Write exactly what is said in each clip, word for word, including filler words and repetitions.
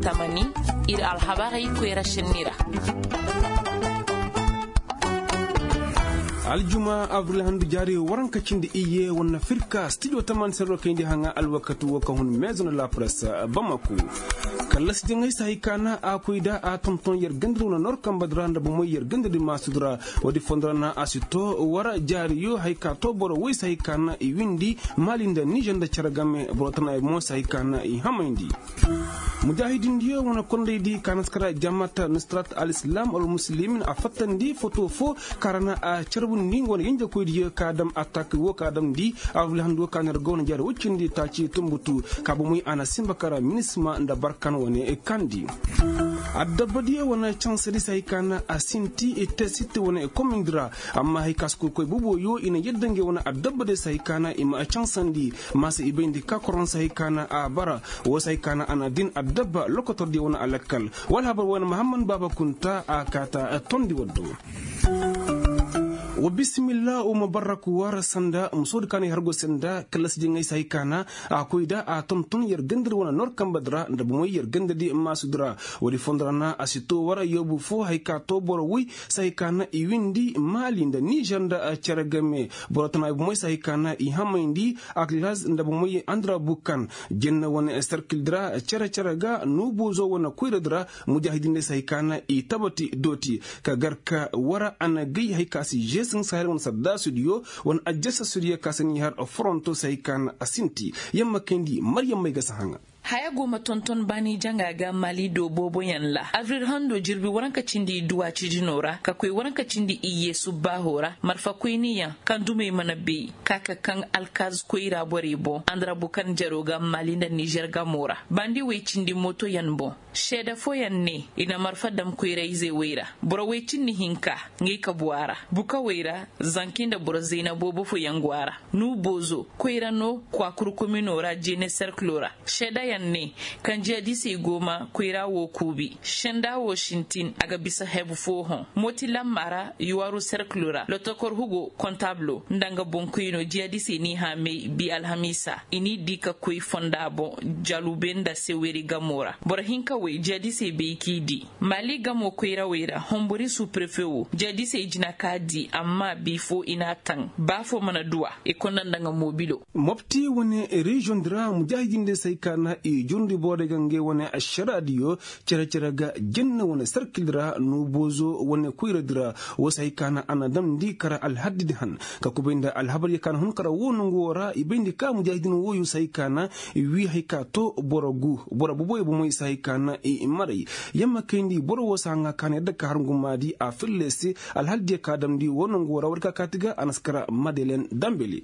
tamani ir alhabari kwera shenira. aljuma avril handu jari waranka cindi iye wonna firka studio taman serro kayndi hanga alwakatu waka hun maison la presse Bamako kallas jengay sahi kana akuida a tonton yer gandruna nor kambadranda bo moy yer gandri masudra wadi fondrana asito wara jari yo hayka to boro wi sahi kana i windi malinda nijanda charagame brotana e mo sahi kana i hamayndi mujahidin diyo wana konde di kanaskara jamata nusrat al-islam al-muslimin afatandi foto fo karana a charbun ningon yinja ko diyo kadam attack wo kadam di avul hando kanar gon jar wuccindi taci tumbutu kabo muy ana simbakara minisma nda barkan woni e kandi addabadi wana chance di say kana asinti e tesite wona e komindra amma hay kasko koy bubo yo ina yeddange wona addabade say kana ima chancandi masa ibendi ka koron say kana a bara wo say kana ana din addaba lokotor di wona alakal wala ba wona muhammad baba kunta akata tondi woddo wa bismillah o mubaraku wara sanda musod kan hargo sanda klas jingay say kana akoyda a tonton yer gendir wona nor kambadra nda bu moy yer gendadi masudra wadi fondrana asito wara yobu fo hay ka to boro wi say kana i windi malinda ni janda a charagame borotana bu moy say kana i hamayndi aklaz nda bu moy andra bukan jenna wona circle dra chara charaga no bozo wona kuiradra mujahidin say kana i tabati doti ka garka wara ana gay hay kasi sun sahel won sadda studio won ajjasa studio kasani har fronto sai kan asinti yamma kendi maryam mai gasa hanga haya goma tonton bani janga ga mali do bobo yanla avril hando jirbi waranka cindi duwa cijinora ka koy waranka cindi iye subahora marfa koyniya kan dume mana be kaka kan alkaz koyra boribo andra bukan jaroga mali da niger gamora bandi we cindi moto yanbo sheda fo yanne ina marfa dam koyra ize weira boro we cinni hinka ngi ka buara buka weira zankinda boro zina bobo fo yangwara nu bozo koyra no kwa kuru kominora jene cerclora sheda ne kan jiya disi goma kwira wo kubi shenda wo shintin aga bisa hebu fohon moti lamara yuwaru serklura lotokor hugo kontablo ndanga bonkuino jiya disi ni hame bi alhamisa ini dika koi fondabo jalubenda seweri gamora borhinka we jiya disi be kidi mali gamo kwira wera hombori su prefewo jiya disi jina kadi amma bifo inatan bafo mana duwa ikonna ndanga mobilo mopti woni region dra mujahidin de saykana i jundi bode gange woni asharadiyo cere cere ga jenna woni sarkildra no bozo woni kuiradra wasay kana anadam di kara al haddid han ka kubinda al habar yakana hun kara wonu ngora ibindi ka mujahidin woyu say kana wi hayka to borogu borobu boy bu moy say kana e mari yamma kendi boro wosanga kana de ka harngumadi a fillesi al haddi ka dam di wonu ngora warka katiga anaskara madelen dambeli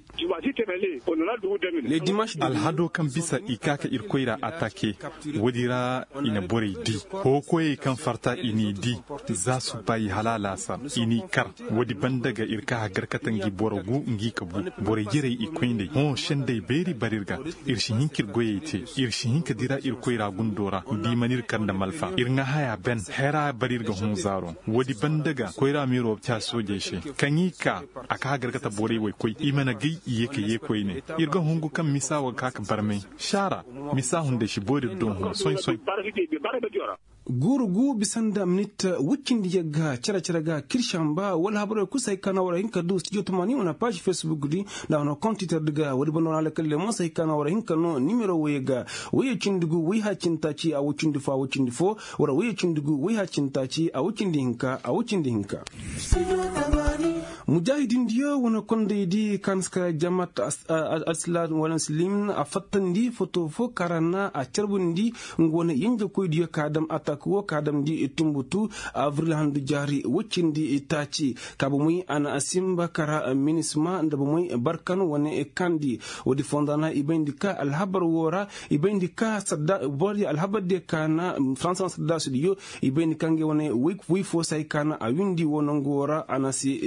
le dimanche al hado kan bisa ikaka irkoira atake wadira ina bore di ko koy kan farta ini di za su bayi halala sa ini kar wadi bandaga irka hagar katangi borogu ngi kabu bore jire ikoinde hon shende beri barirga irshin hinkir goyete irshin hinka dira irkoira gundora bi manir kan da malfa irnga haya ben hera barirga hon zaro wadi bandaga koira miro ta soje she kanyika aka hagar kata bore wai koy imana gai yeke yekoy ne irga hongu kan misawa kaka barmai shara misa hunde shi bori don soy soy guru gu bisanda minit wikindi yaga chara chara ga kirshamba wala habare kusay kana wala hinka du studio tumani ona page facebook di na ona compte daga wadi bono ala kalle mo say kana wala hinka no numero wega waye cindugu wi ha cintaci a wucindi fa wucindi fo wala waye cindugu wi ha cintaci a wucindi hinka a wucindi hinka mujahidin diyo wana konde di kanska jamat aslan wala slim afatandi foto fo karana a charbundi ngona yinja koy diyo kadam attaque wo kadam di tumbutu avril handu jari wuccindi itaci kabo muy ana asimba kara minisma ndabo muy barkan wone kandi wodi fondana ibendika alhabar wora ibendika sadda bori alhabar de kana france sadda studio ibendika nge wone wik wi fo say kana a windi wono ngora anasi chimi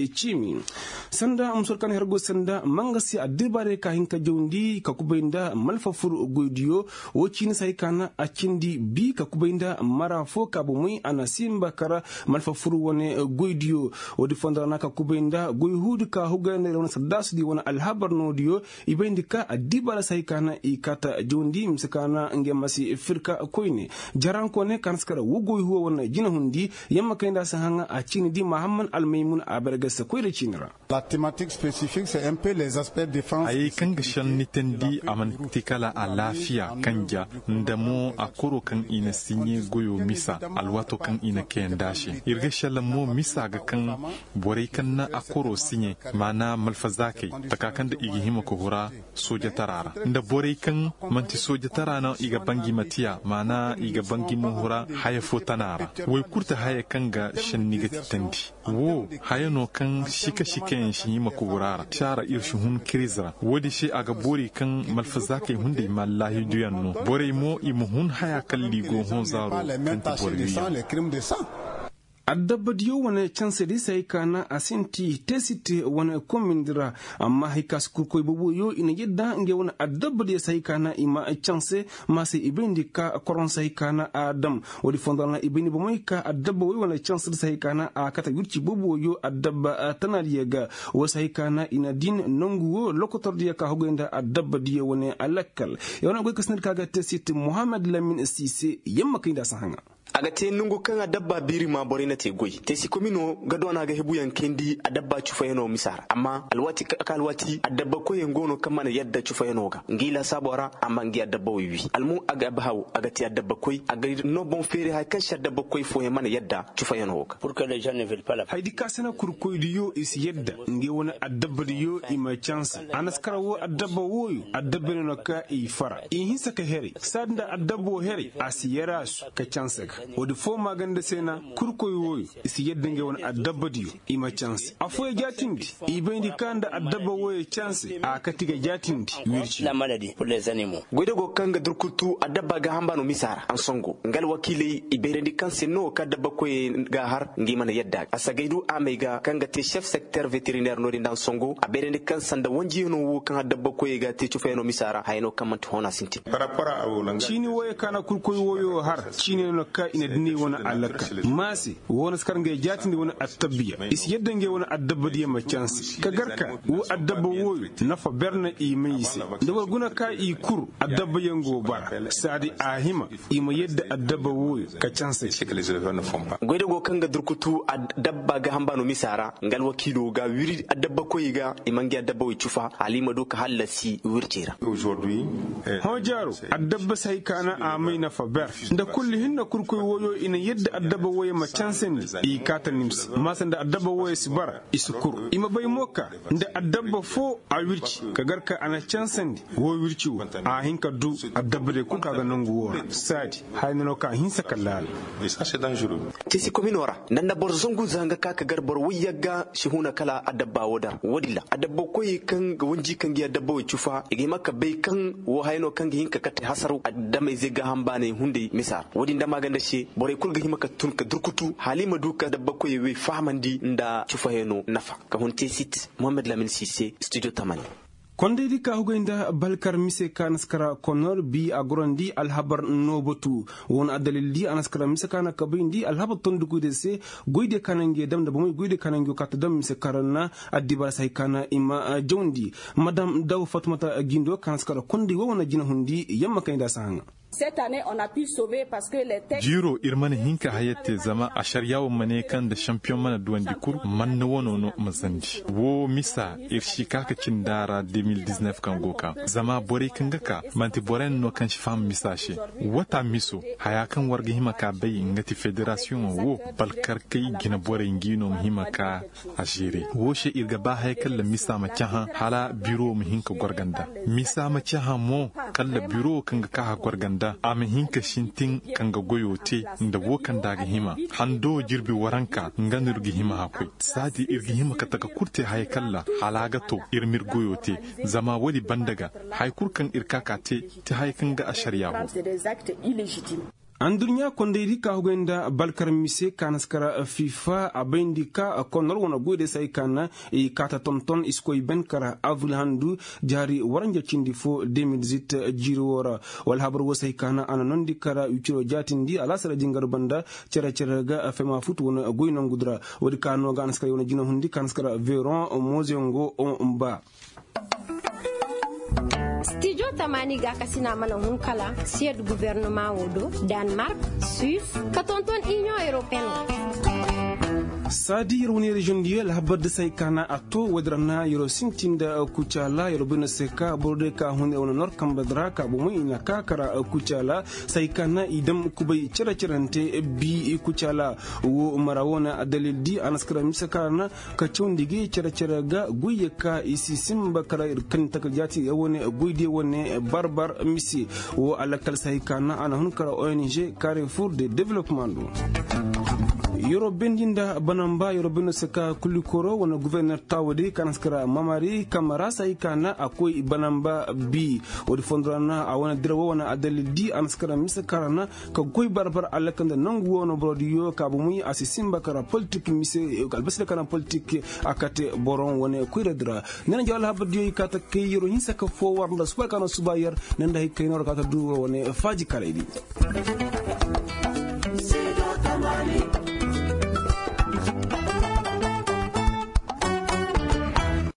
koyni sanda amsor kan hergo sanda mangasi adibare ka hinka jawndi ka kubainda malfa fur goydiyo wocini sai kana acindi bi ka kubainda mara fo ka bumui anasimba kara malfa fur wone goydiyo wodi fondana ka kubainda goyhudu ka hugane wona sadasu di wona alhabar nodiyo ibendi ka adibara sai kana ikata jawndi msikana ngemasi firka koyni jaran ko ne kan skara wugoy huwa wona jina hundi yamma kayda sahanga acini di Muhammad Al-Maymun aberga sa koyre cinra la thématique spécifique c'est un peu les aspects défense ay kanga shan nitendi amantikala a lafiya kanja ndamo akoro kan ina sinye goyo misa alwato kan ina kendashi irga shala mo misa ga kan bore kan na akoro sinye mana malfazake takakan da igi hima ko hura soja tarara nda bore kan manti soja tarana iga bangi matiya mana iga bangi mo hura haya fotanara way kurta haya kanga shan nigati tandi wo haya no kan shika shiken shi yima ko hurara shara irshu hun krizra wodi shi aga bore kan malfazake hunde mallahi duyanno bore mo imuhun haya kalli go hon zaro kan bore addabadiyo wane chansedi sai kana asinti tesite wane komindira amma hikas kurkoy bobo yo ina yedda nge wane addabadiyo sai kana ima chanse masi ibendi ka koron sai kana adam wadi fondana ibeni bomoy ka addabba wo wane chanse sai kana a kata yurci bobo yo addabba tanaliyaga wo sai kana ina din nonguwo lokotor diya ka hogenda addabadiyo wane alakal yona goy kasnir kaga tesite Muhammad Lamin Sise yamma kinda sahanga aga te nungu kan adabba biri ma bore na te goy te si komino gado na ga hebu yankendi adabba chufayeno misara amma alwati ka alwati adabba ko yengono kamana yadda chufayeno ga ngila sabora amma ngi adabba wiwi almu aga bahaw aga te adabba koy aga no bon fere hay kan shadabba koy fo yamana yadda chufayeno ga pour que les gens ne veulent pas la haydi kasana kurkoy diyo is yadda ngi wona adabba diyo ima chance anaskara wo adabba woyu adabba no ka i fara in hinsa ka heri sadda adabbo heri asiyara ka chance wodi fo maganda sena kurkoy woy isi yedde nge won adabba diyo ima chance afo jatindi ibendi kanda adabba woy chance a katiga jatindi wirci la maladie pour les animaux goyde go kanga durkutu adabba ga hambano misara an songo ngal wakile iberendi kanse no ka adabba koy ga har ngi mana yedda asagaidu amega kanga te chef secteur vétérinaire no dindan songo aberendi kansanda wonji no wo kan adabba koy ga te chufeno misara hayno kamant hona sinti par rapport à wona chini woy kana kurkoy woyo har chini no ka ina dini wona alaka masi wona skarnge jatindi wona attabiya is yedde nge wona addabadiya ma chance ka garka wo addabba woyu nafa berna i mayisi ndewal guna ka i kur addabba yango bar sadi ahima i ma yedde addabba woyu ka chance goyde go kanga durkutu addabba ga hambano misara ngal wakilo ga wiri addabba koyiga imangi addabba wi chufa halima do ka halasi wirtira aujourd'hui ho jaro addabba sai kana amai nafa ber nda kulli hinna kurkoy woyo ina yedda addaba woye ma chansen i kata nims masanda addaba woye sibara isukur ima bay moka nda addaba fo a wirci kagarka ana chansen wo wirci a hinka du addaba de kuka ga nangu wora sadi hayno ka hinsa kallal ça c'est dangereux tisi kominora nanda borzongu zanga ka kagar bor wiyaga shihuna kala addaba wodar wodilla addaba koy kan ga wonji kan gi addaba wo chufa igi makka bay kan wo hayno kan gi hinka kate hasaru addama zega hambane hunde misar wodi ndama ganda shi bore kulga himaka tun ka durkutu halima duka dabba ko yewe famandi nda chufaheno nafa ka honte sit Muhammad Lamin Sise studio Tamani kondedi ka hugoynda balkar mise ka naskara konor bi agrondi alhabar nobotu won adalil di anaskara mise kana kabindi alhabar tondugude se goyde kanange dam da bomoy goyde kanange kata dam mise karana addibar say kana ima jondi madame daw fatmata gindo kanaskara kondi wona jina hundi yamma kayda sahanga Cette année, on a pu sauver parce que les textes... Jiro irmane hinka hayate zama a shariyawo mane kan da champion mana duwan dikur man na wono no mazandi. Wo misa irshi kaka cindara deux mille dix-neuf kan goka. Zama bore kan gaka manti boren no kan shifam misashe. Wata miso haya kan warga hima ka bai ngati federation wo balkar kai gina bore ngino hima ka ashire. Wo she irga ba hay kala misa ma chaha hala biro mu hinka gorganda. Misa ma chaha mo kala biro kan ga ka gorganda. Ama hinka shintin kanga goyote nda wokan daga hima hando jirbi waranka nganurgi hima hakoi sadi irgi hima kataka kurte haykalla halagato irmir goyote zama wali bandaga haykurkan irkakate ti haykanga ashariyahu Andunya kondiri ka hugenda balkar mise kanaskara FIFA abendika konor wona goyde say kana e kata tonton iskoy ben kara avril handu jari waranja cindi fo deux mille dix-huit jirwora wal habar wasay kana ana nondi kara uciro jatindi ala sara jingar banda cera cera ga fema fut wona goyno ngudra wadi kano ga kanaskara wona jina hundi kanaskara veron mozengo on ba Studio Tamani ga kasina mana hunkala siège gouvernement wodo Danemark, Suisse, katonton Union européenne. Sadi runi region diel habad say kana ato wadrana yoro sintinda kuchala yoro bena seka borde ka hunde wona nor kambadra ka bo ina ka kara kuchala say kana idam kubay cera cerante bi kuchala wo marawona adalidi anaskara misakana ka chondigi cera cera ga guye ka isi simba kara kan takjati wone guyde wone barbar misi wo alakal say kana ana hunkara O N G Carrefour de développement do yoro bendinda banamba yoro beno seka kulikoro wana gouverneur tawde kanaskara mamari kamara sai kana akoy banamba bi wodi fondrana awana dirwo wana adalidi anaskara misakarana ka goy barbar alakanda nangu wono brodiyo ka bu muy asisimba kara politique mise albasle kana politique akate boron wona kuiradra nena jawal habdiyo kata kay yoro hinsa ka fo warnda suba kana subayar nenda hikay nor kata du wona faji kala idi